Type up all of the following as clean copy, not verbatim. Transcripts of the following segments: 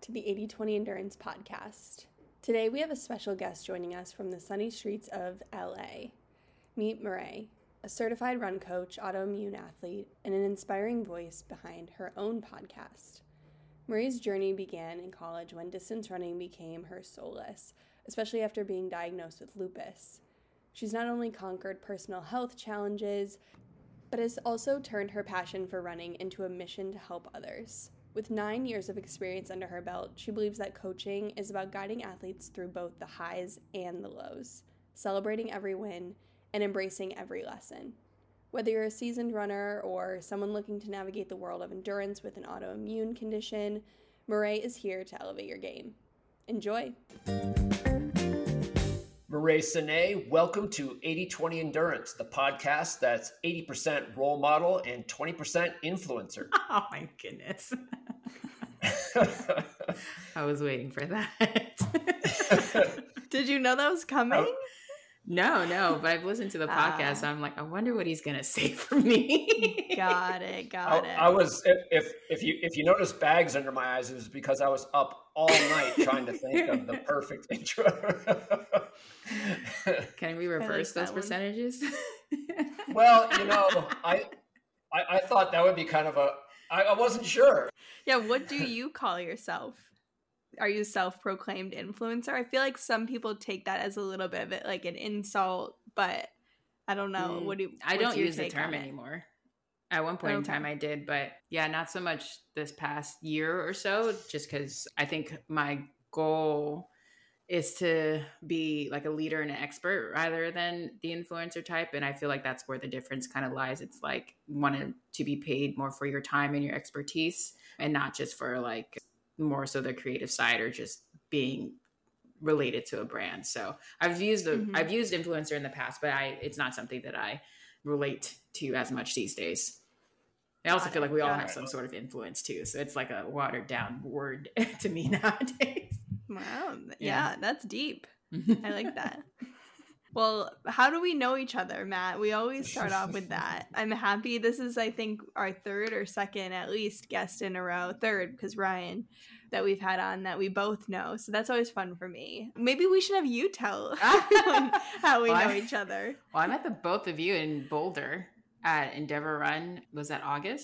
to the 80/20 Endurance Podcast. Today we have a special guest joining us from the sunny streets of LA. Meet Mireille, a certified run coach, autoimmune athlete, and an inspiring voice behind her own podcast. Mireille's journey began in college when distance running became her solace, especially after being diagnosed with lupus. She's not only conquered personal health challenges, but has also turned her passion for running into a mission to help others. With 9 years of experience under her belt, she believes that coaching is about guiding athletes through both the highs and the lows, celebrating every win, and embracing every lesson. Whether you're a seasoned runner or someone looking to navigate the world of endurance with an autoimmune condition, Mireille is here to elevate your game. Enjoy! Mireille Sine, welcome to 80/20 Endurance, the podcast that's 80% role model and 20% influencer. Oh my goodness. I was waiting for that. Did you know that was coming? No, but I've listened to the podcast. So I'm like, I wonder what he's gonna say for me. Got it. I was, if you notice bags under my eyes, it was because I was up all night trying to think of the perfect intro. Can we reverse those percentages? Well, I thought that would be kind of I wasn't sure. Yeah, what do you call yourself? Are you a self-proclaimed influencer? I feel like some people take that as a little bit of it, like an insult, but I don't know. I don't use the term anymore. At one point in time I did, but yeah, not so much this past year or so, just because I think my goal is to be like a leader and an expert rather than the influencer type. And I feel like that's where the difference kind of lies. It's like wanting to be paid more for your time and your expertise and not just for like more so the creative side or just being related to a brand. So I've used influencer in the past, but it's not something that I relate to as much these days. I also feel like we all have some sort of influence too. So it's like a watered down word to me nowadays. Wow. Yeah, that's deep. I like that. Well, how do we know each other, Matt? We always start off with that. I'm happy. This is, I think, our third or second, at least, guest in a row. Third, because Ryan, that we've had on that we both know. So that's always fun for me. Maybe we should have you tell everyone how we know each other. Well, I met the both of you in Boulder at Endeavor Run. Was that August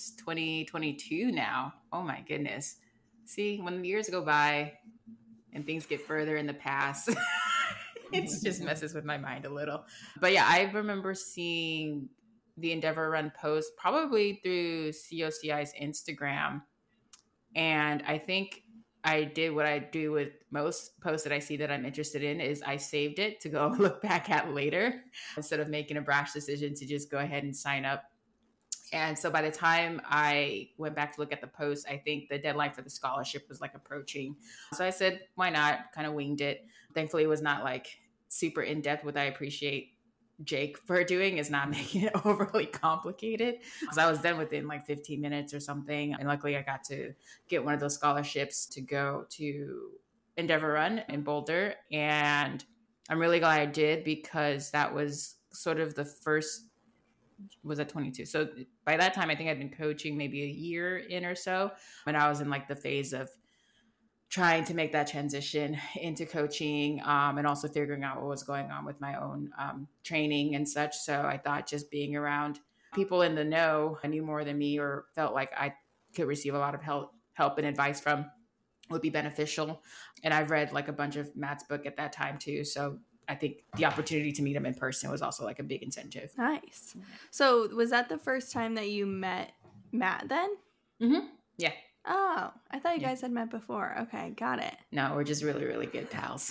2022 now. Oh, my goodness. See, when the years go by and things get further in the past, it just messes with my mind a little. But yeah, I remember seeing the Endeavor Run post probably through COCI's Instagram. And I think I did what I do with most posts that I see that I'm interested in is I saved it to go look back at later instead of making a brash decision to just go ahead and sign up. And so by the time I went back to look at the post, I think the deadline for the scholarship was like approaching. So I said, why not? Kind of winged it. Thankfully, it was not like super in-depth. What I appreciate Jake for doing is not making it overly complicated, because I was done within like 15 minutes or something. And luckily I got to get one of those scholarships to go to Endeavor Run in Boulder. And I'm really glad I did, because that was sort of the first, was at 22. So by that time, I think I'd been coaching maybe a year in or so. And I was in like the phase of trying to make that transition into coaching, and also figuring out what was going on with my own training and such. So I thought just being around people in the know, knew more than me, or felt like I could receive a lot of help and advice from, would be beneficial. And I've read like a bunch of Matt's book at that time too. So I think the opportunity to meet him in person was also like a big incentive. Nice. So was that the first time that you met Matt then? Mm-hmm. Yeah. Oh, I thought you guys had met before. Okay, got it. No, we're just really, really good pals.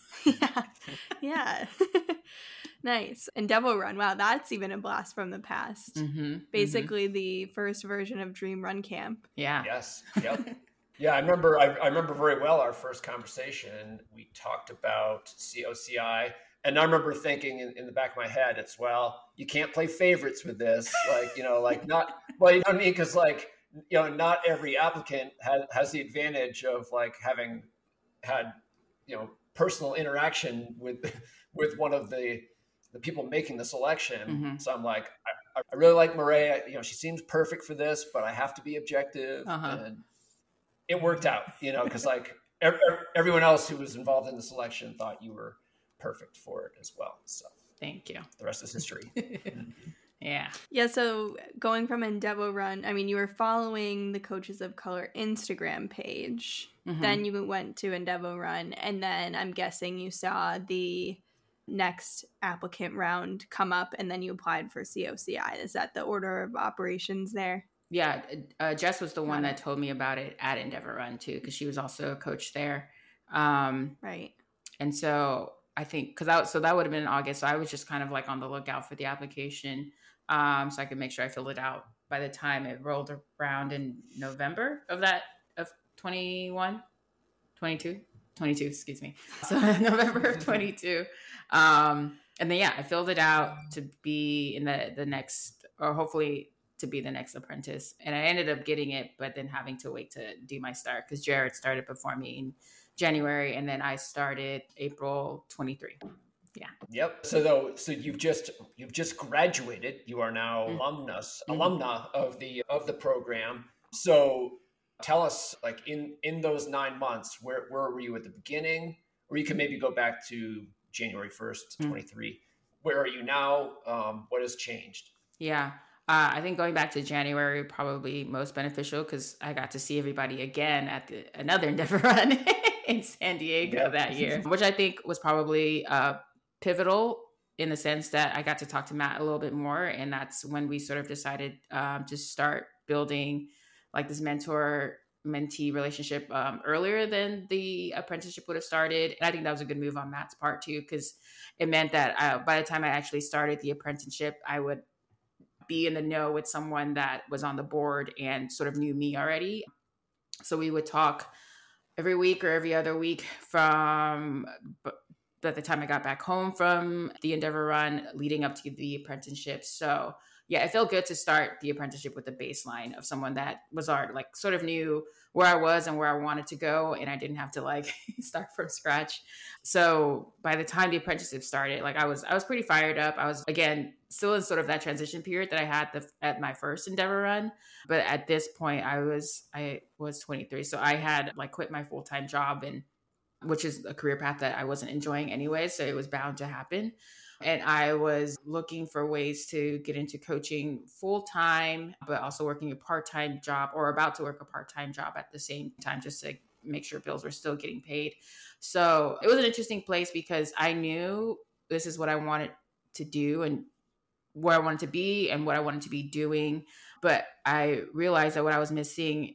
Yeah. Nice. And Devil Run. Wow, that's even a blast from the past. Mm-hmm. Basically the first version of Dream Run Camp. Yeah. Yes. Yep. Yeah, I remember very well our first conversation. We talked about COCI, and I remember thinking in the back of my head, it's, well, you can't play favorites with this. Not, well, you know what I mean? Because not every applicant has the advantage of like having had, personal interaction with one of the people making the selection. Mm-hmm. So I'm like, I really like Mireille. She seems perfect for this, but I have to be objective. Uh-huh. And it worked out, because like everyone else who was involved in the selection thought you were perfect for it as well. So thank you. The rest is history. Yeah. Yeah. So going from Endeavor Run, I mean, you were following the Coaches of Color Instagram page. Mm-hmm. Then you went to Endeavor Run. And then I'm guessing you saw the next applicant round come up and then you applied for COCI. Is that the order of operations there? Yeah. Jess was the one that told me about it at Endeavor Run too, because she was also a coach there. Right. And so I think, so that would have been in August. So I was just kind of like on the lookout for the application. So I could make sure I filled it out by the time it rolled around in November of 22, excuse me. So November of 22. And then, yeah, I filled it out to be in the next, or hopefully to be the next apprentice. And I ended up getting it, but then having to wait to do my start because Jared started before me in January. And then I started April 23. Yeah. Yep. So you've just graduated. You are now alumna of the program. So tell us, like in those 9 months, where were you at the beginning? Or you can maybe go back to January 1st, 23. Where are you now? What has changed? Yeah. I think going back to January probably most beneficial because I got to see everybody again at another Endeavor Run in San Diego that year, which I think was probably pivotal in the sense that I got to talk to Matt a little bit more. And that's when we sort of decided to start building like this mentor-mentee relationship earlier than the apprenticeship would have started. And I think that was a good move on Matt's part too, because it meant that by the time I actually started the apprenticeship, I would be in the know with someone that was on the board and sort of knew me already. So we would talk every week or every other week from at the time I got back home from the Endeavor Run leading up to the apprenticeship. So yeah, it felt good to start the apprenticeship with a baseline of someone that was already like sort of knew where I was and where I wanted to go. And I didn't have to like start from scratch. So by the time the apprenticeship started, like I was pretty fired up. I was, again, still in sort of that transition period that I had at my first Endeavor Run. But at this point I was 23. So I had like quit my full-time job, and which is a career path that I wasn't enjoying anyway. So it was bound to happen. And I was looking for ways to get into coaching full-time, but also working a part-time job or about to work a part-time job at the same time, just to make sure bills were still getting paid. So it was an interesting place because I knew this is what I wanted to do and where I wanted to be and what I wanted to be doing. But I realized that what I was missing,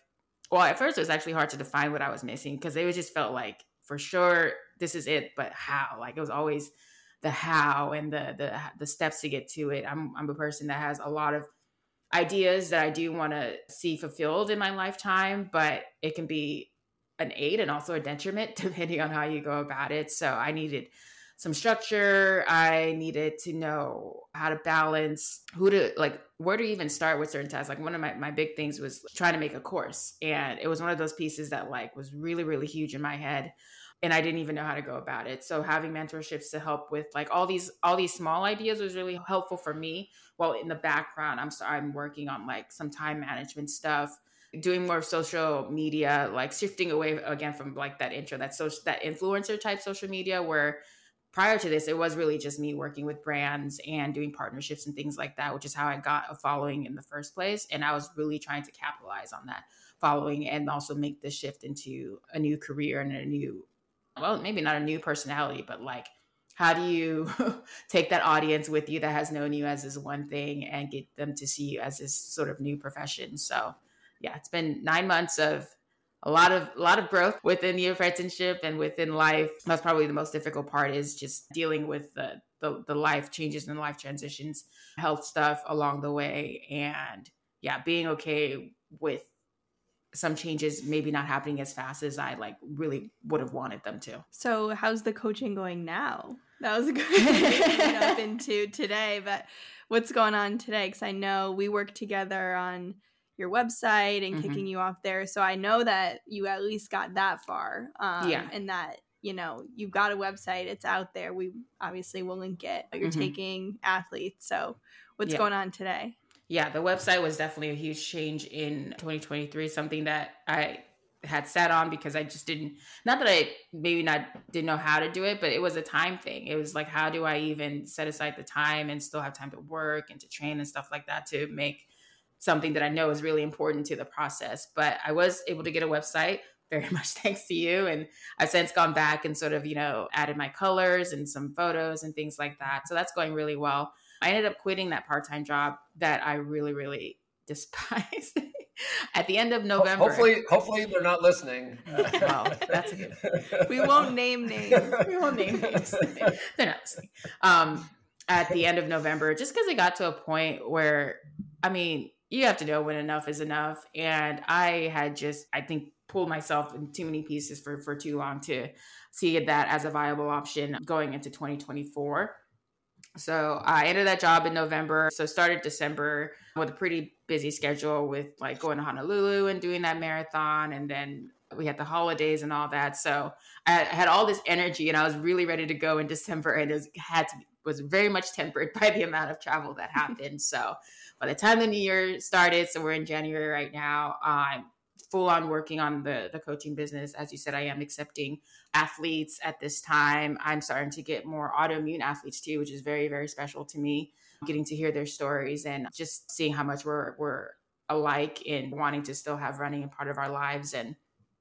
at first it was actually hard to define what I was missing because it just felt like for sure this is it, but how? Like it was always the how and the steps to get to it. I'm a person that has a lot of ideas that I do want to see fulfilled in my lifetime, but it can be an aid and also a detriment depending on how you go about it. So I needed some structure. I needed to know how to balance where to even start with certain tasks. Like one of my big things was trying to make a course. And it was one of those pieces that was really, really huge in my head. And I didn't even know how to go about it. So having mentorships to help with all these small ideas was really helpful for me. While in the background, I'm working on some time management stuff, doing more social media, shifting away again from that influencer type social media where prior to this, it was really just me working with brands and doing partnerships and things like that, which is how I got a following in the first place. And I was really trying to capitalize on that following and also make the shift into a new career and maybe not a new personality, but how do you take that audience with you that has known you as this one thing and get them to see you as this sort of new profession? So yeah, it's been 9 months of a lot of growth within the apprenticeship and within life. That's probably the most difficult part, is just dealing with the life changes and the life transitions, health stuff along the way. And yeah, being okay with some changes maybe not happening as fast as I really would have wanted them to. So how's the coaching going now? That was a good thing to jump into today, but what's going on today? Because I know we worked together on your website and kicking you off there. So I know that you at least got that far. And that, you've got a website, it's out there. We obviously will link it, but you're taking athletes. So what's going on today? Yeah, the website was definitely a huge change in 2023, something that I had sat on because I just not that I didn't know how to do it, but it was a time thing. It was like, how do I even set aside the time and still have time to work and to train and stuff like that to make something that I know is really important to the process. But I was able to get a website, very much thanks to you. And I've since gone back and sort of, added my colors and some photos and things like that. So that's going really well. I ended up quitting that part-time job that I really, really despise at the end of November. Hopefully they're not listening. Well, that's a good. We won't name names. We won't name names. They're not listening. At the end of November, just because it got to a point where, you have to know when enough is enough. And I had I think, pulled myself in too many pieces for too long to see that as a viable option going into 2024. So I ended that job in November. So started December with a pretty busy schedule with like going to Honolulu and doing that marathon. And then we had the holidays and all that. So I had all this energy and I was really ready to go in December, and was very much tempered by the amount of travel that happened. So by the time the new year started, so we're in January right now, I'm full on working on the coaching business. As you said, I am accepting athletes at this time. I'm starting to get more autoimmune athletes too, which is very, very special to me, getting to hear their stories and just seeing how much we're alike in wanting to still have running a part of our lives. And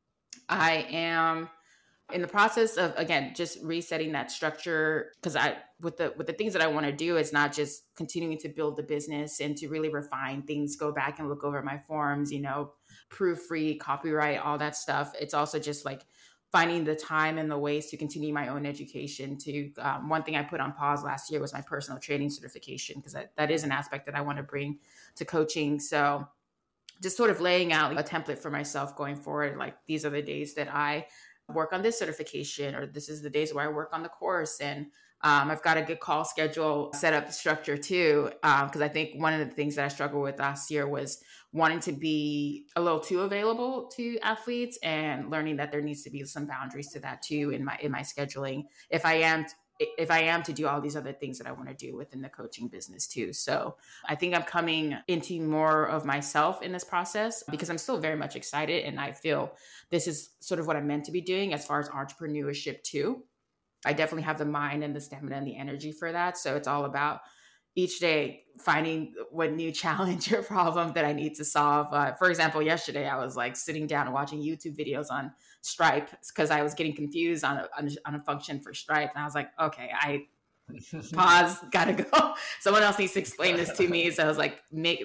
I am in the process of, again, just resetting that structure, because with the things that I want to do, it's not just continuing to build the business and to really refine things, go back and look over my forms, proofread, copyright, all that stuff. It's also just like finding the time and the ways to continue my own education. One thing I put on pause last year was my personal training certification, because that is an aspect that I want to bring to coaching. So just sort of laying out a template for myself going forward. Like, these are the days that I work on this certification, or this is the days where I work on the course. And I've got a good call schedule set up structure too. Because I think one of the things that I struggled with last year was wanting to be a little too available to athletes, and learning that there needs to be some boundaries to that too in my scheduling. If I am to do all these other things that I want to do within the coaching business too. So I think I'm coming into more of myself in this process, because I'm still very much excited. And I feel this is sort of what I'm meant to be doing as far as entrepreneurship too. I definitely have the mind and the stamina and the energy for that. So it's all about each day finding what new challenge or problem that I need to solve. For example, yesterday I was like sitting down and watching YouTube videos on Stripe because I was getting confused on a function for Stripe. And I was like, okay, I pause, gotta go. Someone else needs to explain this to me. So I was like,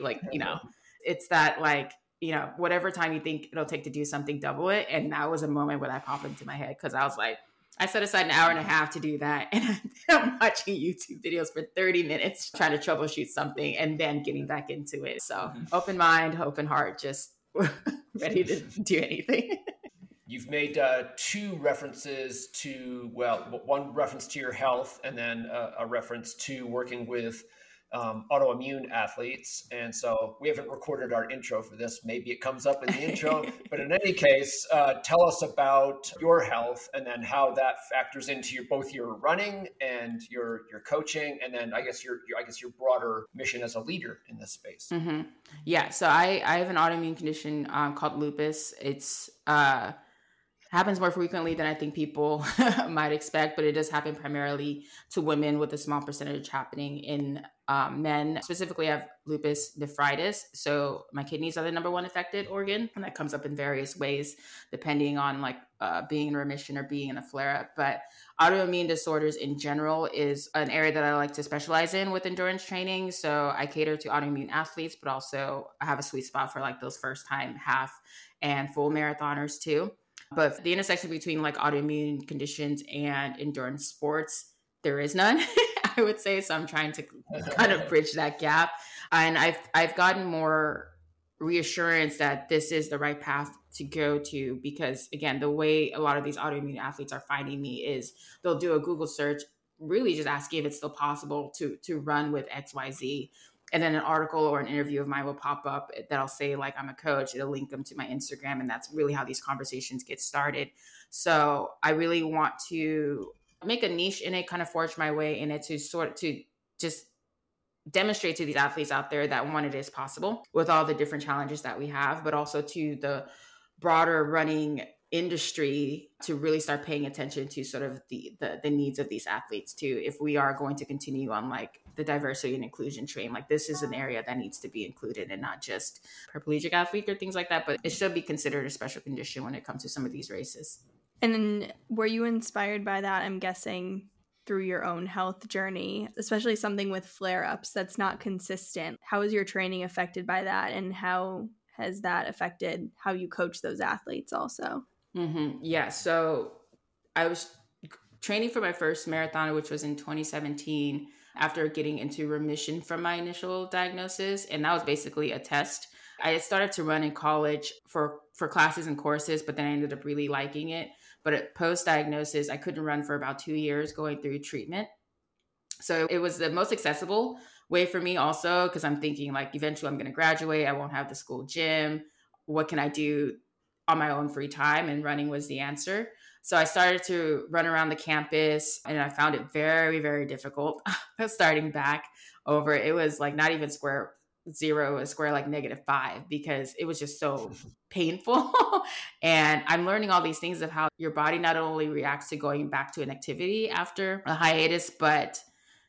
it's that like, whatever time you think it'll take to do something, double it. And that was a moment where that popped into my head, because I was like, I set aside an hour and a half to do that. And I'm watching YouTube videos for 30 minutes, trying to troubleshoot something and then getting back into it. So open mind, open heart, just ready to do anything. You've made two references to, one reference to your health, and then a reference to working with autoimmune athletes. And so we haven't recorded our intro for this. Maybe it comes up in the intro, but in any case, tell us about your health, and then how that factors into both your running and your coaching, and then I guess your broader mission as a leader in this space. Mm-hmm. Yeah. So I have an autoimmune condition called lupus. It's happens more frequently than I think people might expect, but it does happen primarily to women, with a small percentage happening in men. Specifically, I have lupus nephritis. So my kidneys are the number one affected organ, and that comes up in various ways, depending on being in remission or being in a flare-up. But autoimmune disorders in general is an area that I like to specialize in with endurance training. So I cater to autoimmune athletes, but also I have a sweet spot for those first-time half and full marathoners too. But the intersection between autoimmune conditions and endurance sports, there is none, I would say. So I'm trying to kind of bridge that gap. And I've gotten more reassurance that this is the right path to go to, because again, the way a lot of these autoimmune athletes are finding me is they'll do a Google search, really just asking if it's still possible to run with XYZ. And then an article or an interview of mine will pop up that'll say I'm a coach. It'll link them to my Instagram. And that's really how these conversations get started. So I really want to make a niche in it, kind of forge my way in it, to just demonstrate to these athletes out there that, one, it is possible with all the different challenges that we have, but also to broader running industry to really start paying attention to sort of the needs of these athletes too. If we are going to continue on like the diversity and inclusion train, like this is an area that needs to be included and not just paraplegic athlete or things like that, but it should be considered a special condition when it comes to some of these races. And were you inspired by that, I'm guessing, through your own health journey, especially something with flare-ups that's not consistent? How is your training affected by that, and how has that affected how you coach those athletes also? Yeah, so I was training for my first marathon, which was in 2017, after getting into remission from my initial diagnosis. And that was basically a test. I had started to run in college for classes and courses, but then I ended up really liking it. But post-diagnosis, I couldn't run for about 2 years going through treatment. So it was the most accessible way for me also, because I'm thinking like eventually I'm going to graduate. I won't have the school gym. What can I do on my own free time? And running was the answer. So I started to run around the campus, and I found it very, very difficult starting back over. It was like not even square zero, a square like -5, because it was just so painful. And I'm learning all these things of how your body not only reacts to going back to an activity after a hiatus, but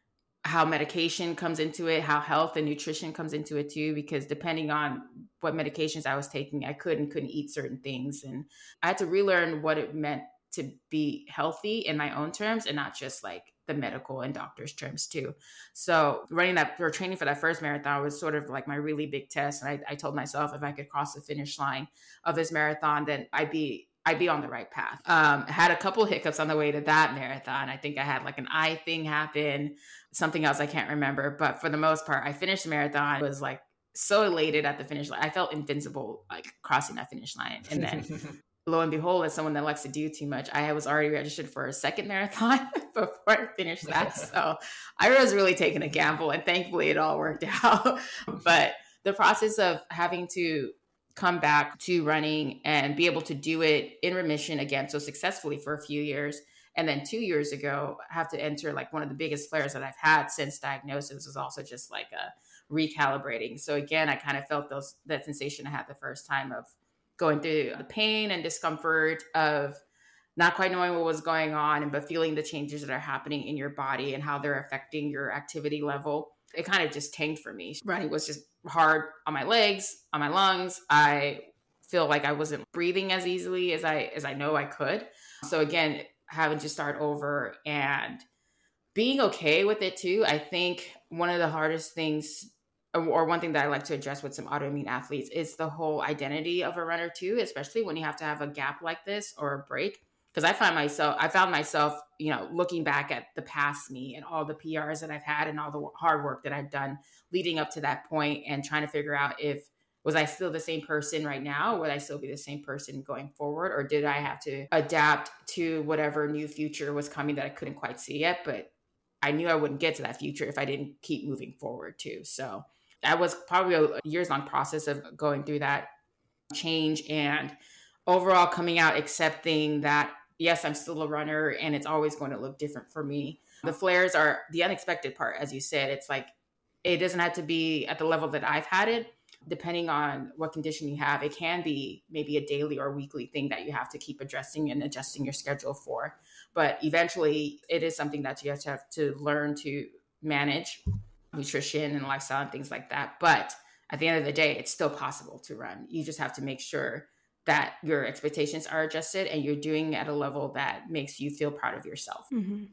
how medication comes into it, how health and nutrition comes into it too, because depending on what medications I was taking, I couldn't eat certain things. And I had to relearn what it meant to be healthy in my own terms and not just like the medical and doctor's terms too. So running that or training for that first marathon was sort of like my really big test. And I told myself if I could cross the finish line of this marathon, then I'd be on the right path. I had a couple hiccups on the way to that marathon. I think I had like an eye thing happen, something else I can't remember. But for the most part, I finished the marathon. I was like so elated at the finish line. I felt invincible, like crossing that finish line. And then lo and behold, as someone that likes to do too much, I was already registered for a second marathon before I finished that. So I was really taking a gamble, and thankfully it all worked out. But the process of having to come back to running and be able to do it in remission again so successfully for a few years, and then 2 years ago have to enter like one of the biggest flares that I've had since diagnosis was also just like a recalibrating. So again, I kind of felt that sensation I had the first time of going through the pain and discomfort of not quite knowing what was going on, but feeling the changes that are happening in your body and how they're affecting your activity level. It kind of just tanked for me. Running was just hard on my legs, on my lungs. I feel like I wasn't breathing as easily as I know I could. So again, having to start over and being okay with it too. I think one of the hardest things, or one thing that I like to address with some autoimmune athletes, is the whole identity of a runner too, especially when you have to have a gap like this or a break. Because I found myself, looking back at the past me and all the PRs that I've had and all the hard work that I've done leading up to that point, and trying to figure out was I still the same person right now? Would I still be the same person going forward? Or did I have to adapt to whatever new future was coming that I couldn't quite see yet? But I knew I wouldn't get to that future if I didn't keep moving forward too. So that was probably a years-long process of going through that change and overall coming out accepting that, yes, I'm still a runner and it's always going to look different for me. The flares are the unexpected part. As you said, it's like, it doesn't have to be at the level that I've had it. Depending on what condition you have, it can be maybe a daily or weekly thing that you have to keep addressing and adjusting your schedule for. But eventually it is something that you have to learn to manage, nutrition and lifestyle and things like that. But at the end of the day, it's still possible to run. You just have to make sure that your expectations are adjusted and you're doing it at a level that makes you feel proud of yourself. Mm-hmm.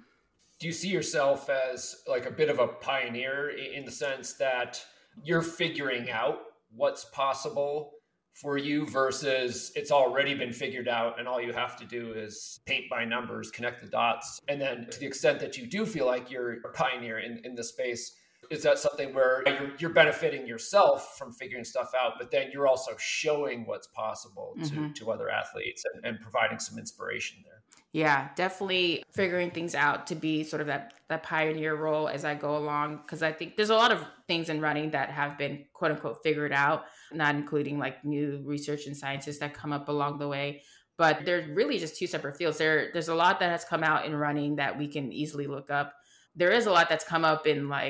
Do you see yourself as like a bit of a pioneer in the sense that you're figuring out what's possible for you versus it's already been figured out and all you have to do is paint by numbers, connect the dots? And then to the extent that you do feel like you're a pioneer in the space, is that something where you're benefiting yourself from figuring stuff out, but then you're also showing what's possible to other athletes and providing some inspiration there? Yeah, definitely figuring things out to be sort of that pioneer role as I go along. Because I think there's a lot of things in running that have been quote unquote figured out, not including like new research and sciences that come up along the way. But they're really just two separate fields. There's a lot that has come out in running that we can easily look up. There is a lot that's come up in like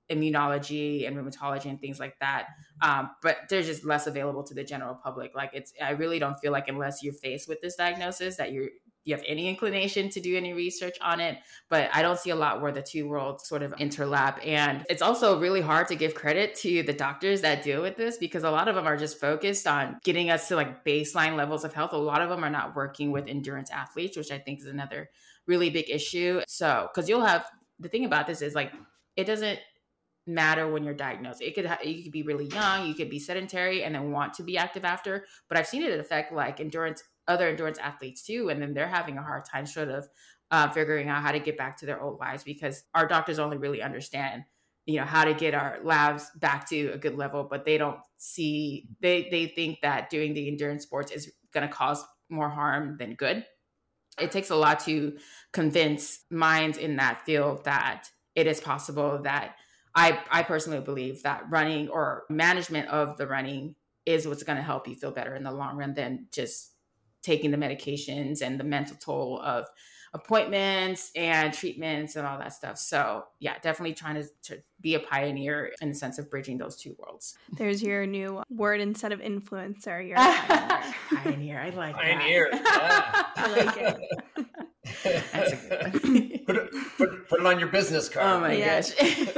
immunology and rheumatology and things like that. But they're just less available to the general public. Like I really don't feel like unless you're faced with this diagnosis that you have any inclination to do any research on it. But I don't see a lot where the two worlds sort of interlap. And it's also really hard to give credit to the doctors that deal with this, because a lot of them are just focused on getting us to like baseline levels of health. A lot of them are not working with endurance athletes, which I think is another really big issue. So, because the thing about this is like, it doesn't matter when you're diagnosed. You could be really young, you could be sedentary and then want to be active after. But I've seen it affect like other endurance athletes too, and then they're having a hard time sort of figuring out how to get back to their old lives, because our doctors only really understand, how to get our labs back to a good level, but they don't see. They think that doing the endurance sports is going to cause more harm than good. It takes a lot to convince minds in that field that it is possible. That I personally believe that running or management of the running is what's going to help you feel better in the long run than just taking the medications and the mental toll of appointments and treatments and all that stuff. So yeah, definitely trying to be a pioneer in the sense of bridging those two worlds. There's your new word instead of influencer. You're a pioneer. Pioneer. I like pioneer. That. Yeah. I like it. That's a good one. Put it on your business card. Oh my gosh.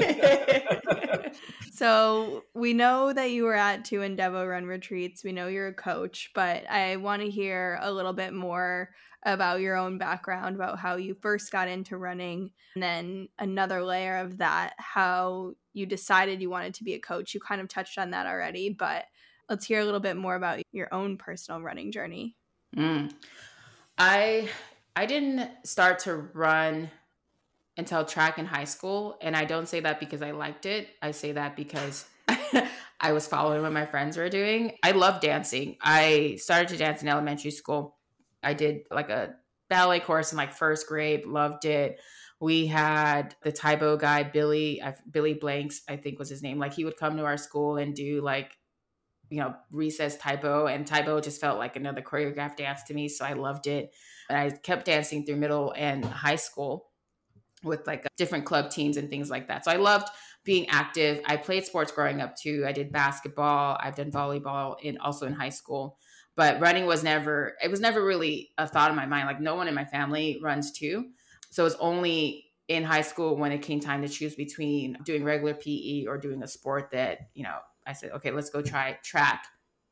So we know that you were at 2 Endeavo Run retreats. We know you're a coach, but I want to hear a little bit more about your own background, about how you first got into running, and then another layer of that, how you decided you wanted to be a coach. You kind of touched on that already, but let's hear a little bit more about your own personal running journey. I didn't start to run until track in high school. And I don't say that because I liked it. I say that because I was following what my friends were doing. I love dancing. I started to dance in elementary school. I did like a ballet course in like first grade, loved it. We had the Taebo guy, Billy Blanks, I think was his name. Like he would come to our school and do like, recess Taebo, and Taebo just felt like another choreographed dance to me. So I loved it. And I kept dancing through middle and high school with like different club teams and things like that. So I loved being active. I played sports growing up too. I did basketball. I've done volleyball also in high school, but running was never really a thought in my mind. Like no one in my family runs too. So it was only in high school when it came time to choose between doing regular PE or doing a sport that, I said, okay, let's go try track.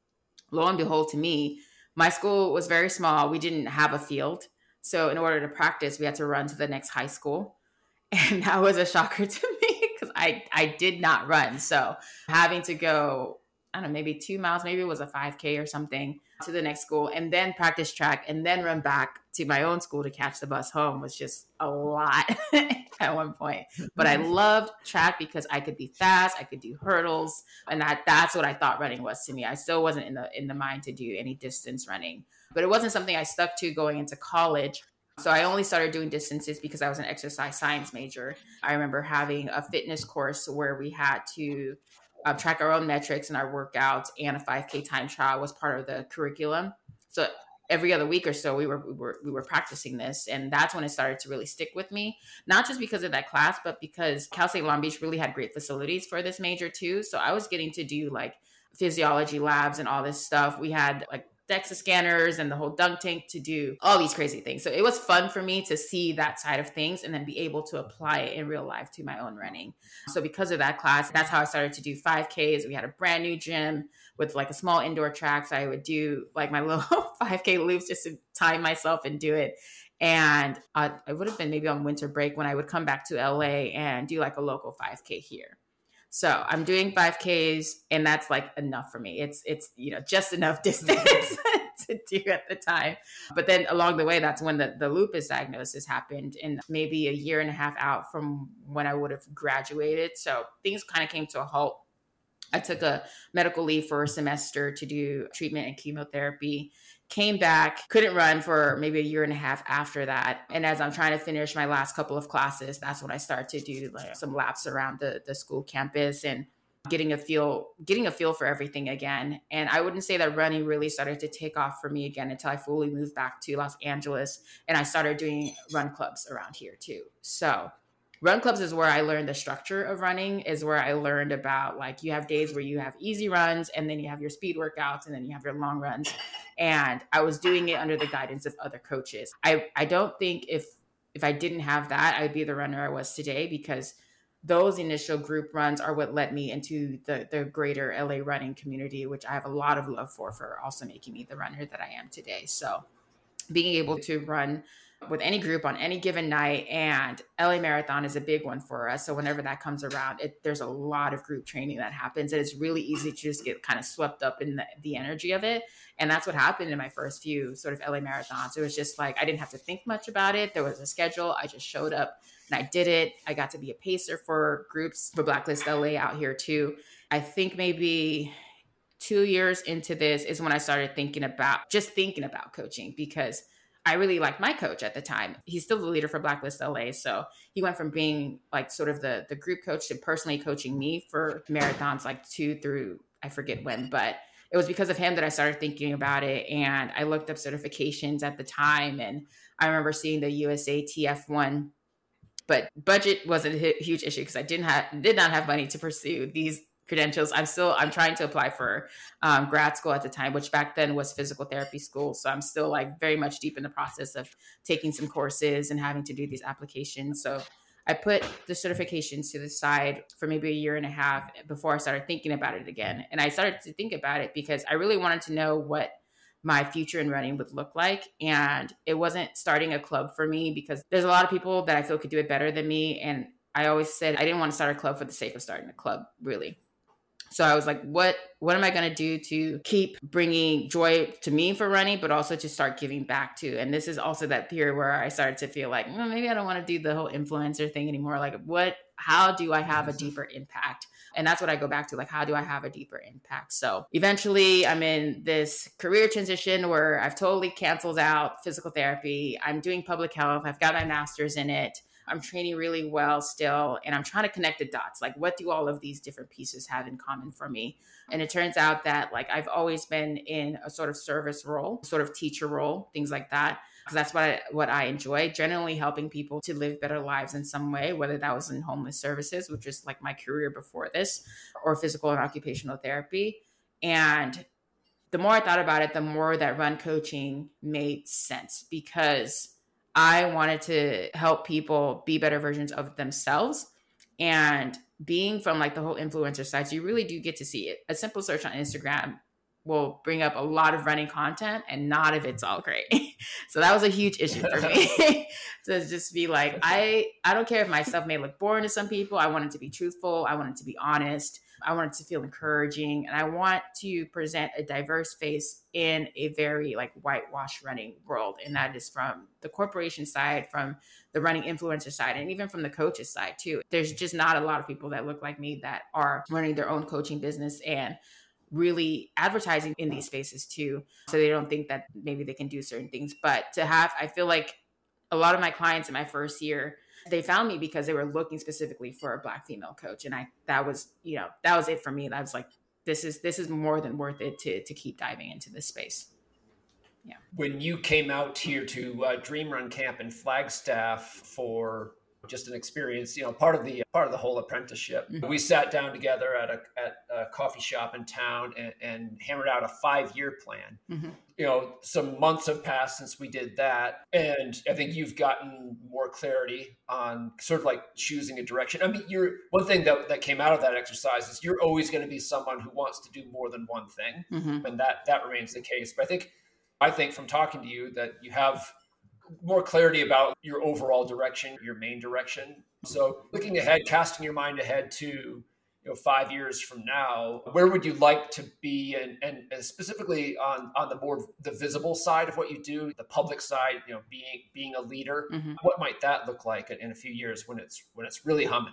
Lo and behold, to me, my school was very small. We didn't have a field. So in order to practice, we had to run to the next high school. And that was a shocker to me because I did not run. So having to go, I don't know, maybe 2 miles, maybe it was a 5K or something to the next school, and then practice track and then run back to my own school to catch the bus home was just a lot at one point. But I loved track because I could be fast, I could do hurdles, and that's what I thought running was to me. I still wasn't in the mind to do any distance running, but it wasn't something I stuck to going into college. So I only started doing distances because I was an exercise science major. I remember having a fitness course where we had to track our own metrics and our workouts, and a 5K time trial was part of the curriculum. So every other week or so we were practicing this, and that's when it started to really stick with me. Not just because of that class, but because Cal State Long Beach really had great facilities for this major too. So I was getting to do like physiology labs and all this stuff. We had like DEXA scanners and the whole dunk tank to do all these crazy things. So it was fun for me to see that side of things and then be able to apply it in real life to my own running. So because of that class, that's how I started to do 5Ks. We had a brand new gym with like a small indoor track. So I would do like my little 5K loops just to time myself and do it. And I would have been maybe on winter break when I would come back to LA and do like a local 5K here. So I'm doing 5Ks, and that's like enough for me. It's just enough distance to do at the time. But then along the way, that's when the lupus diagnosis happened, and maybe a year and a half out from when I would have graduated. So things kind of came to a halt. I took a medical leave for a semester to do treatment and chemotherapy, came back, couldn't run for maybe a year and a half after that. And as I'm trying to finish my last couple of classes, that's when I start to do like some laps around the school campus and getting a feel for everything again. And I wouldn't say that running really started to take off for me again until I fully moved back to Los Angeles, and I started doing run clubs around here too. So Run clubs is where I learned the structure of running, is where I learned about, like, you have days where you have easy runs, and then you have your speed workouts, and then you have your long runs. And I was doing it under the guidance of other coaches. I don't think if I didn't have that, I'd be the runner I was today, because those initial group runs are what led me into the greater LA running community, which I have a lot of love for also making me the runner that I am today. So being able to run with any group on any given night, and LA Marathon is a big one for us. So whenever that comes around, there's a lot of group training that happens, and it's really easy to just get kind of swept up in the energy of it. And that's what happened in my first few sort of LA marathons. It was just like, I didn't have to think much about it. There was a schedule. I just showed up and I did it. I got to be a pacer for groups for Blacklist LA out here too. I think maybe 2 years into this is when I started thinking about coaching, because I really liked my coach at the time. He's still the leader for Blacklist LA. So he went from being like sort of the group coach to personally coaching me for marathons, like 2 through, I forget when, but it was because of him that I started thinking about it. And I looked up certifications at the time. And I remember seeing the USA TF1, but budget wasn't a huge issue because I did not have money to pursue these credentials. I'm trying to apply for grad school at the time, which back then was physical therapy school. So I'm still like very much deep in the process of taking some courses and having to do these applications. So I put the certifications to the side for maybe a year and a half before I started thinking about it again. And I started to think about it because I really wanted to know what my future in running would look like. And it wasn't starting a club for me, because there's a lot of people that I feel could do it better than me. And I always said I didn't want to start a club for the sake of starting a club, really. So I was like, what am I going to do to keep bringing joy to me for running, but also to start giving back to? And this is also that period where I started to feel like, maybe I don't want to do the whole influencer thing anymore. Like, how do I have a deeper impact? And that's what I go back to. Like, how do I have a deeper impact? So eventually I'm in this career transition where I've totally canceled out physical therapy. I'm doing public health. I've got my master's in it. I'm training really well still, and I'm trying to connect the dots. Like, what do all of these different pieces have in common for me? And it turns out that, like, I've always been in a sort of service role, sort of teacher role, things like that, because that's what I enjoy, generally helping people to live better lives in some way, whether that was in homeless services, which is like my career before this, or physical and occupational therapy. And the more I thought about it, the more that run coaching made sense, because I wanted to help people be better versions of themselves. And being from like the whole influencer side, so you really do get to see it. A simple search on Instagram will bring up a lot of running content, and not if it's all great. So that was a huge issue for me to just be like, I don't care if my stuff may look boring to some people. I want it to be truthful. I want it to be honest. I want it to feel encouraging. And I want to present a diverse face in a very like whitewashed running world. And that is from the corporation side, from the running influencer side, and even from the coaches side too. There's just not a lot of people that look like me that are running their own coaching business and really advertising in these spaces too. So they don't think that maybe they can do certain things. But I feel like a lot of my clients in my first year, they found me because they were looking specifically for a Black female coach. And that was it for me. I was like, this is more than worth it to keep diving into this space. Yeah. When you came out here to Dream Run Camp in Flagstaff for just an experience, part of the whole apprenticeship, mm-hmm. We sat down together at a coffee shop in town and hammered out a 5-year plan. Mm-hmm. Some months have passed since we did that, and I think you've gotten more clarity on sort of like choosing a direction. I mean, one thing that came out of that exercise is you're always going to be someone who wants to do more than one thing, mm-hmm. and that remains the case. But I think from talking to you that you have more clarity about your overall direction, your main direction. So looking ahead, casting your mind ahead to 5 years from now, where would you like to be? And specifically on the visible side of what you do, the public side, being a leader, mm-hmm. What might that look like in a few years when it's really humming?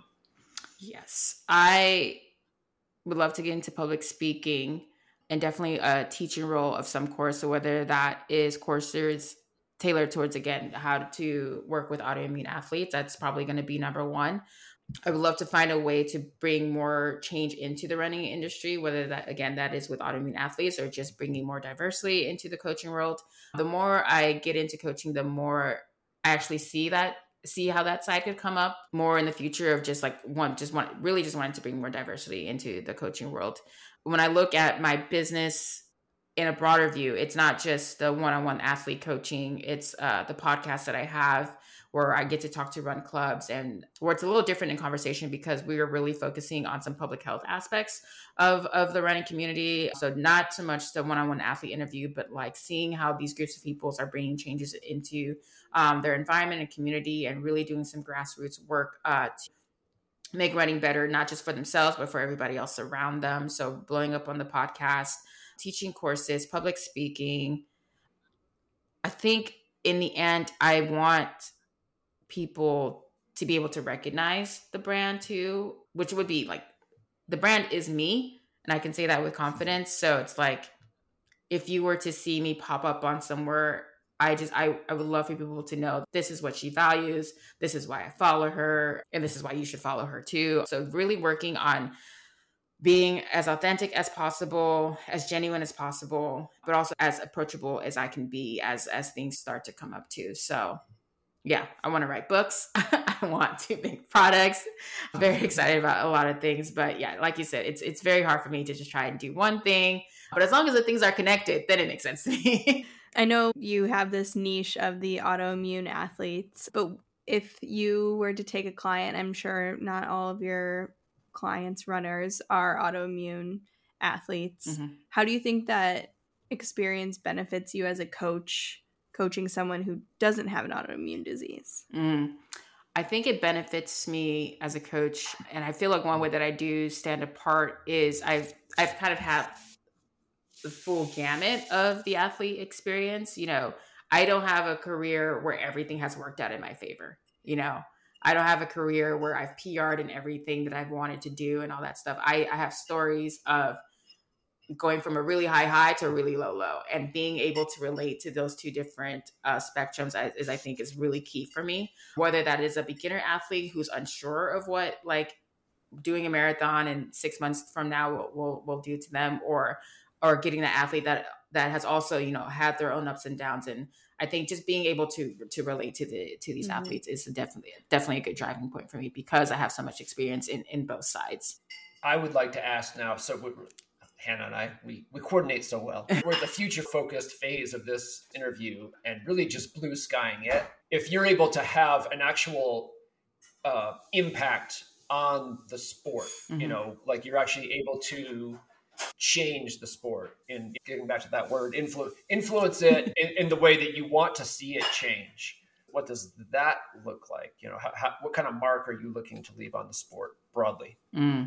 Yes, I would love to get into public speaking and definitely a teaching role of some course. So whether that is courses tailored towards, again, how to work with autoimmune athletes, that's probably going to be number one. I would love to find a way to bring more change into the running industry, whether that is with autoimmune athletes or just bringing more diversity into the coaching world. The more I get into coaching, the more I actually see that see how that side could come up more in the future of just wanting to bring more diversity into the coaching world. When I look at my business in a broader view, it's not just the one-on-one athlete coaching. It's the podcast that I have where I get to talk to run clubs, and where it's a little different in conversation because we are really focusing on some public health aspects of the running community. So not so much the one-on-one athlete interview, but like seeing how these groups of people are bringing changes into their environment and community, and really doing some grassroots work to make running better, not just for themselves, but for everybody else around them. So blowing up on the podcast, teaching courses, public speaking. I think in the end, I want people to be able to recognize the brand too, which would be like, the brand is me, and I can say that with confidence. So it's like, if you were to see me pop up on somewhere, I would love for people to know this is what she values, this is why I follow her, and this is why you should follow her too. So really working on being as authentic as possible, as genuine as possible, but also as approachable as I can be as things start to come up too. So yeah, I want to write books. I want to make products. I'm very excited about a lot of things. But yeah, like you said, it's very hard for me to just try and do one thing. But as long as the things are connected, then it makes sense to me. I know you have this niche of the autoimmune athletes, but if you were to take a client, I'm sure not all of your clients, runners, are autoimmune athletes. Mm-hmm. How do you think that experience benefits you as a coach, coaching someone who doesn't have an autoimmune disease? I think it benefits me as a coach. And I feel like one way that I do stand apart is I've kind of had the full gamut of the athlete experience. You know, I don't have a career where everything has worked out in my favor. You know, I don't have a career where I've PR'd in everything that I've wanted to do and all that stuff. I have stories of going from a really high to a really low, and being able to relate to those two different spectrums is I think is really key for me. Whether that is a beginner athlete who's unsure of what like doing a marathon in 6 months from now will do to them, or getting the athlete that has also, you know, had their own ups and downs. And I think just being able to relate to these mm-hmm. athletes is definitely a good driving point for me, because I have so much experience in both sides. I would like to ask now, so Hannah and I, we coordinate so well. We're at the future-focused phase of this interview and really just blue skying it. If you're able to have an actual impact on the sport, mm-hmm. you know, like you're actually able to change the sport, and getting back to that word, influence it in the way that you want to see it change. What does that look like? You know, what kind of mark are you looking to leave on the sport broadly?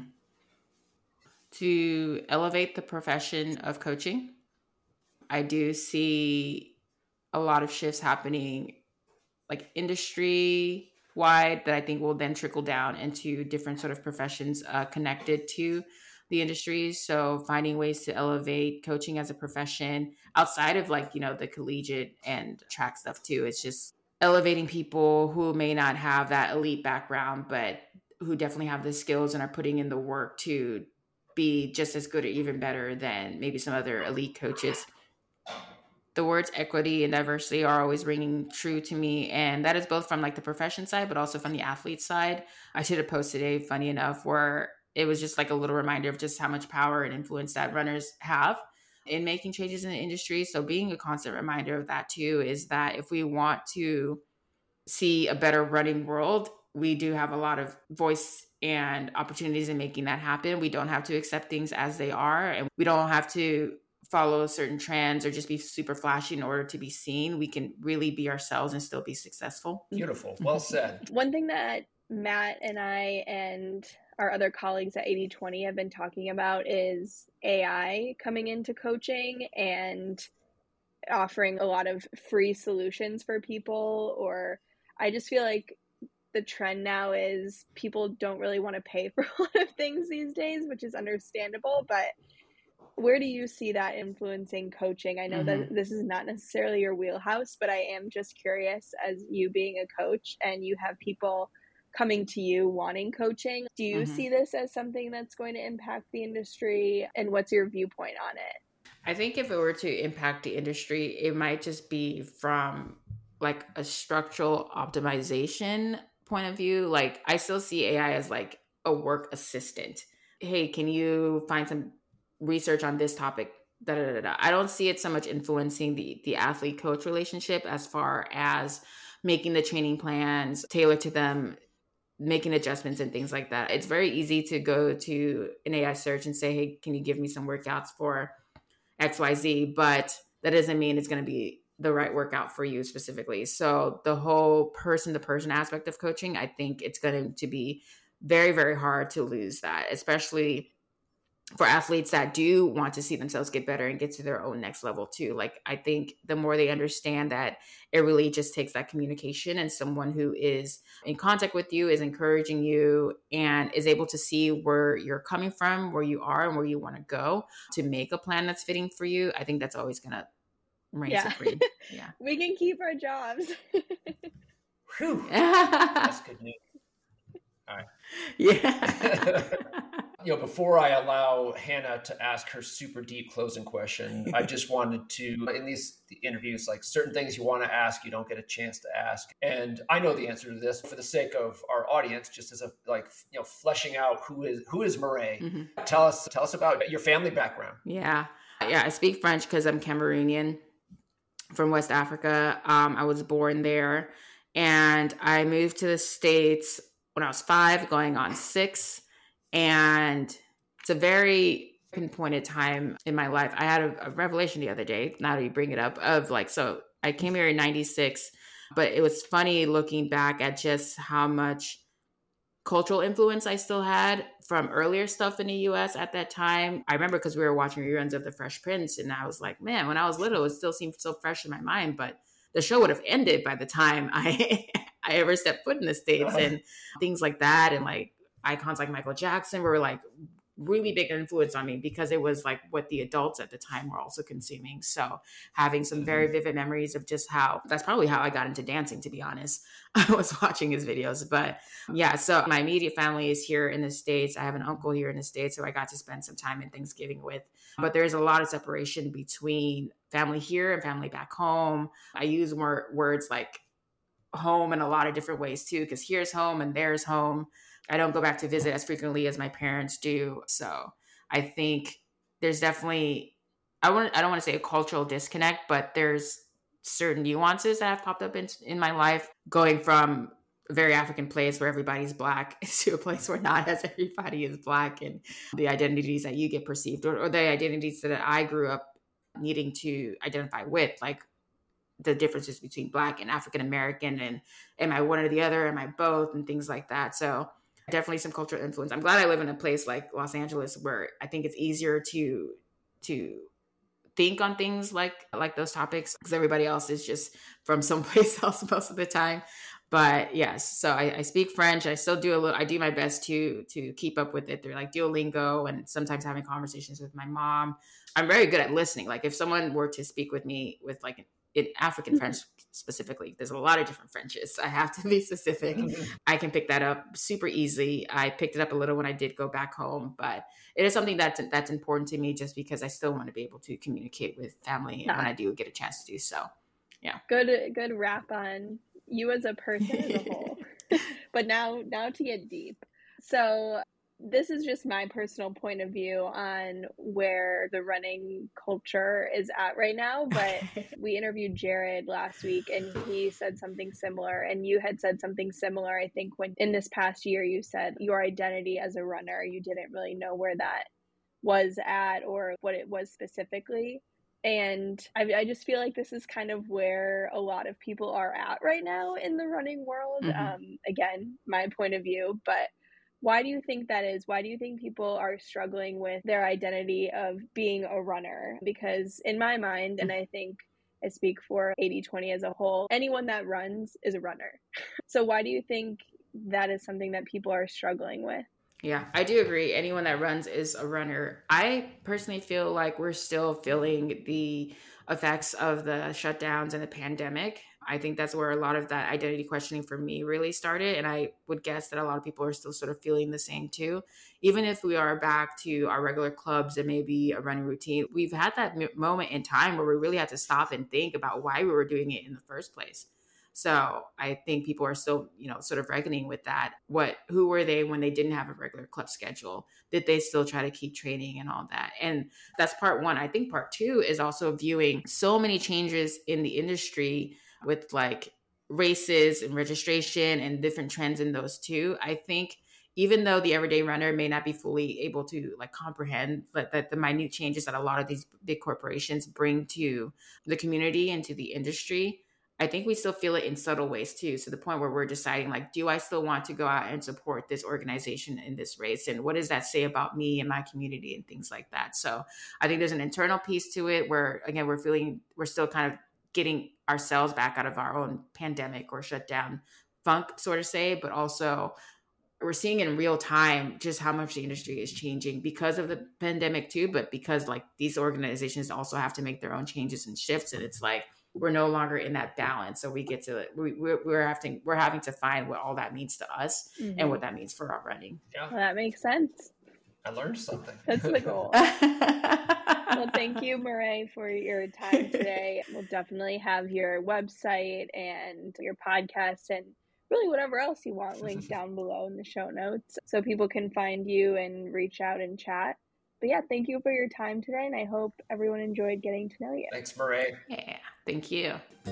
To elevate the profession of coaching. I do see a lot of shifts happening, like industry wide, that I think will then trickle down into different sort of professions connected to the industry. So finding ways to elevate coaching as a profession outside of, like, you know, the collegiate and track stuff too. It's just elevating people who may not have that elite background, but who definitely have the skills and are putting in the work to be just as good or even better than maybe some other elite coaches. The words equity and diversity are always ringing true to me. And that is both from like the profession side, but also from the athlete side. I did a post today, funny enough, where it was just like a little reminder of just how much power and influence that runners have in making changes in the industry. So being a constant reminder of that too, is that if we want to see a better running world, we do have a lot of voice and opportunities in making that happen. We don't have to accept things as they are, and we don't have to follow certain trends or just be super flashy in order to be seen. We can really be ourselves and still be successful. Beautiful. Well said. One thing that Matt and I and our other colleagues at 80/20 have been talking about is AI coming into coaching and offering a lot of free solutions for people. Or I just feel like the trend now is people don't really want to pay for a lot of things these days, which is understandable. But where do you see that influencing coaching? I know mm-hmm. that this is not necessarily your wheelhouse, but I am just curious, as you being a coach and you have people coming to you wanting coaching, do you mm-hmm. see this as something that's going to impact the industry? And what's your viewpoint on it? I think if it were to impact the industry, it might just be from like a structural optimization point of view, like I still see AI as like a work assistant. Hey, can you find some research on this topic? Da, da, da, da. I don't see it so much influencing the athlete coach relationship as far as making the training plans tailored to them, making adjustments and things like that. It's very easy to go to an AI search and say, hey, can you give me some workouts for XYZ? But that doesn't mean it's going to be the right workout for you specifically. So the whole person to person aspect of coaching, I think it's going to be very, very hard to lose that, especially for athletes that do want to see themselves get better and get to their own next level too. Like, I think the more they understand that it really just takes that communication and someone who is in contact with you, is encouraging you, and is able to see where you're coming from, where you are, and where you want to go to make a plan that's fitting for you. I think that's always going to reign supreme. Yeah. We can keep our jobs. Whew. That's good news. All right. Yeah. Before I allow Hannah to ask her super deep closing question, I just wanted to, in these interviews, like certain things you want to ask, you don't get a chance to ask. And I know the answer to this for the sake of our audience, just as a, fleshing out who is Marae. Mm-hmm. Tell us about your family background. Yeah. I speak French because I'm Cameroonian from West Africa. I was born there, and I moved to the States when I was 5, going on 6. And it's a very pinpointed time in my life. I had a revelation the other day, now that you bring it up, of so I came here in 96, but it was funny looking back at just how much cultural influence I still had from earlier stuff in the US at that time. I remember because we were watching reruns of The Fresh Prince, and I was like, man, when I was little, it still seemed so fresh in my mind, but the show would have ended by the time I ever stepped foot in the States, and things like that. And icons like Michael Jackson were really big influence on me because it was what the adults at the time were also consuming. So having some very vivid memories of just that's probably how I got into dancing, to be honest. I was watching his videos, but yeah, so my immediate family is here in the States. I have an uncle here in the States who I got to spend some time in Thanksgiving with, but there's a lot of separation between family here and family back home. I use more words like home in a lot of different ways too, because here's home and there's home. I don't go back to visit as frequently as my parents do. So I think there's definitely, I don't want to say a cultural disconnect, but there's certain nuances that have popped up in my life, going from a very African place where everybody's Black to a place where not as everybody is Black, and the identities that you get perceived or the identities that I grew up needing to identify with, like the differences between Black and African American, and am I one or the other? Am I both? And things like that. So definitely some cultural influence. I'm glad I live in a place like Los Angeles where I think it's easier to think on things like those topics, because everybody else is just from someplace else most of the time. But yes, so I speak French. I still do I do my best to keep up with it through Duolingo, and sometimes having conversations with my mom. I'm very good at listening. If someone were to speak with me with in African French specifically, there's a lot of different Frenches. I have to be specific. I can pick that up super easily. I picked it up a little when I did go back home, but it is something that's important to me, just because I still want to be able to communicate with family when I do get a chance to do so. Yeah. Good wrap on you as a person as a whole. But now to get deep. So this is just my personal point of view on where the running culture is at right now. But we interviewed Jared last week, and he said something similar, and you had said something similar. I think when in this past year, you said your identity as a runner, you didn't really know where that was at or what it was specifically. And I just feel like this is kind of where a lot of people are at right now in the running world. Mm-hmm. Again, my point of view, but why do you think that is? Why do you think people are struggling with their identity of being a runner? Because in my mind, and I think I speak for 80/20 as a whole, anyone that runs is a runner. So why do you think that is something that people are struggling with? Yeah, I do agree. Anyone that runs is a runner. I personally feel like we're still feeling the effects of the shutdowns and the pandemic. I think that's where a lot of that identity questioning for me really started. And I would guess that a lot of people are still sort of feeling the same too. Even if we are back to our regular clubs and maybe a running routine, we've had that moment in time where we really had to stop and think about why we were doing it in the first place. So I think people are still, sort of reckoning with that. Who were they when they didn't have a regular club schedule? Did they still try to keep training and all that? And that's part one. I think part two is also viewing so many changes in the industry with like races and registration and different trends in those too. I think even though the everyday runner may not be fully able to like comprehend that the minute changes that a lot of these big corporations bring to the community and to the industry, I think we still feel it in subtle ways too. So the point where we're deciding like, do I still want to go out and support this organization in this race? And what does that say about me and my community and things like that? So I think there's an internal piece to it where, again, we're still kind of getting ourselves back out of our own pandemic or shutdown funk, sort of say, but also we're seeing in real time just how much the industry is changing because of the pandemic too, but because like these organizations also have to make their own changes and shifts. And it's like, we're no longer in that balance. So we're having to find what all that means to us and what that means for our running. Yeah. Well, that makes sense. I learned something. That's the goal. Well, thank you, Mireille, for your time today. We'll definitely have your website and your podcast and really whatever else you want linked down below in the show notes so people can find you and reach out and chat. But yeah, thank you for your time today, and I hope everyone enjoyed getting to know you. Thanks, Mireille. Yeah, thank you.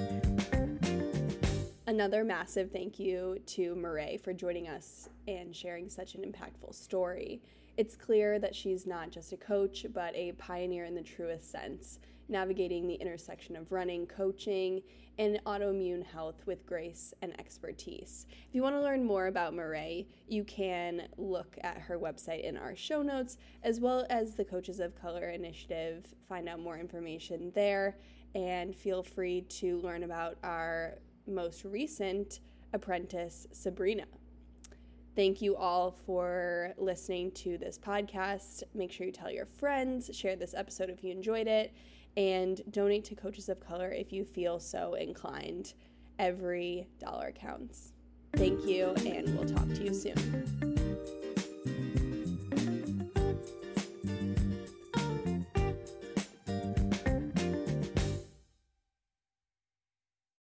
Another massive thank you to Mireille for joining us and sharing such an impactful story. It's clear that she's not just a coach, but a pioneer in the truest sense, navigating the intersection of running, coaching, and autoimmune health with grace and expertise. If you want to learn more about Mireille, you can look at her website in our show notes, as well as the Coaches of Color Initiative. Find out more information there, and feel free to learn about our most recent apprentice, Sabrina. Thank you all for listening to this podcast. Make sure you tell your friends, share this episode if you enjoyed it, and donate to Coaches of Color if you feel so inclined. Every dollar counts. Thank you, and we'll talk to you soon.